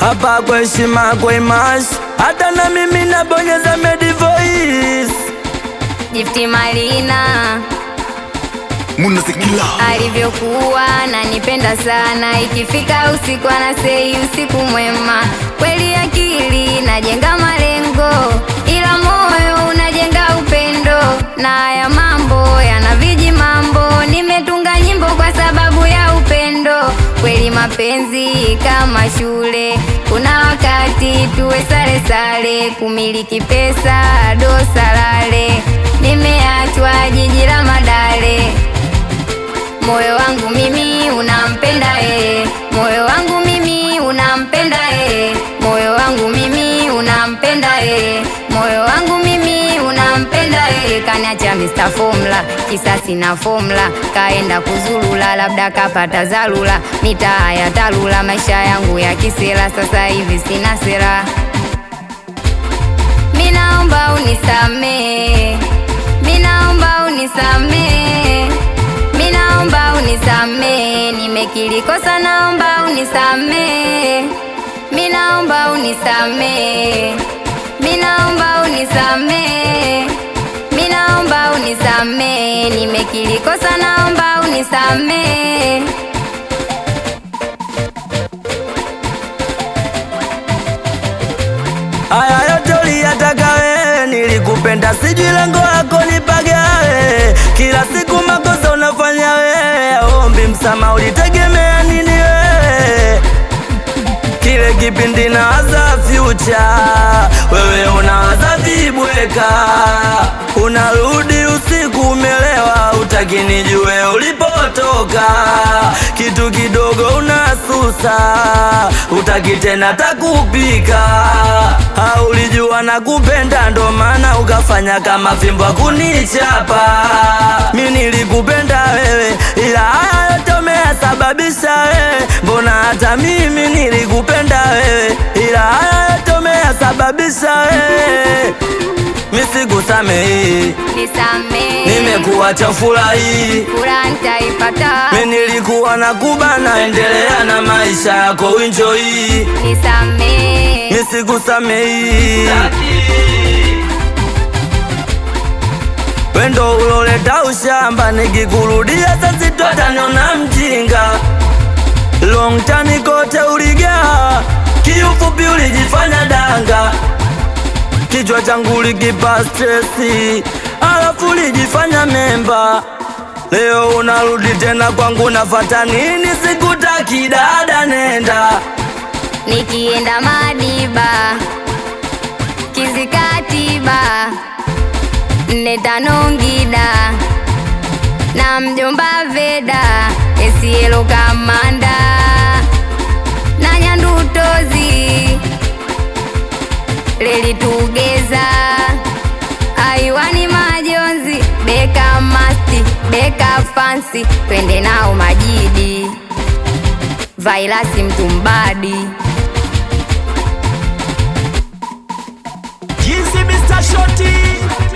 hapa kwa heshima kwa imash, hata na mimi nabonyeza Medi Voice. Gifty Malina Munazikila alivyokuwa ananipenda sana, ikifika usiku anasei usiku mwema. Kweli akili najenga malengo, ila moyo unajenga upendo, na haya mambo yana viji mambo. Nimetunga nyimbo kwa sababu ya upendo. Kweli mapenzi kama shule, kuna wakati tuwe sare sare, kumiliki pesa dosalale. Nimeachwa jiji la Madale, moyo wangu mimi unampenda yeye, moyo wangu mimi unampenda yeye, moyo wangu mimi unampenda yeye, moyo wangu mimi unampenda yeye. Kaniacha Mr. Formula, kisasi na formula, kaenda kuzulula, labda kapata zalula, mitaa ya talula, maisha yangu ya kisela, sasa hivi sina sera. Minaomba unisamee, minaomba unisamee, minaomba unisamee, nimekiri kosa, naomba unisamee, minaomba unisamee, minaomba unisamee, minaomba unisamee, nimekiri kosa, naomba unisamee. Haya yote uliyataka wewe, nilikupenda sijui lengo lako nipagawe. Kila siku makosa unafanya wewe, ombi msamaha ulitegemea nini wewe? Kile kipindi nawaza future, wewe unawaza vibweka. Unarudi usiku umelewa, utaki nijue ulipotoka. Kitu kidogo unasusa, utaki tena takupika. Haulijua nakupenda, ndo maana ukafanya kama fimbo kunichapa. Mimi nilikupenda wewe, ila haya yote umeyasababisha wewe. Mbona hata mimi nilikupenda wewe, ila haya yote umeyasababisha wewe. Mimi sikusamehi, Nisamee, nimekuacha furahi, furaha nitaipata. mimi nilikuwa nakubana, endelea na maisha yako enjoy. Nisamee, Mimi sikusamehi, wendo uloleta ushamba, nikikurudia sasa sitotaniona mjinga. Long time kote uligaa, kiufupi ulijifanya danga. Kichwa changu likipa stresi, alafu ulijifanya memba. Leo unarudi tena kwangu, nafata nini? Sikutaki dada, nenda. nikienda Madiba, Kizikatiba, 45 Ngida, na mjomba Veda, Esielo Kamanda, na Nyandutozi, Leli Tugeza, Aiwani Majonzi, Beka Masti, Beka Fancy, twende nao Majidi, Vailasi Mtumbadi. Jinsi Mr. Shoti